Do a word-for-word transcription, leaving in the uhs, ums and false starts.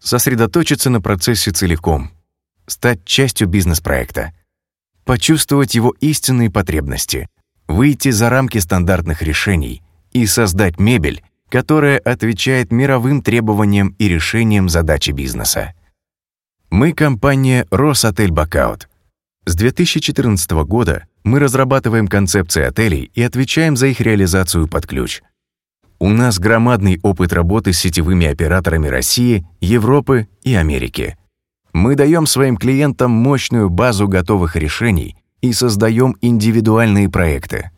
сосредоточиться на процессе целиком, стать частью бизнес-проекта, почувствовать его истинные потребности, выйти за рамки стандартных решений и создать мебель, которая отвечает мировым требованиям и решениям задачи бизнеса. Мы компания «Росотель Бакаут». С две тысячи четырнадцатого года мы разрабатываем концепции отелей и отвечаем за их реализацию под ключ. У нас громадный опыт работы с сетевыми операторами России, Европы и Америки. Мы даем своим клиентам мощную базу готовых решений и создаем индивидуальные проекты.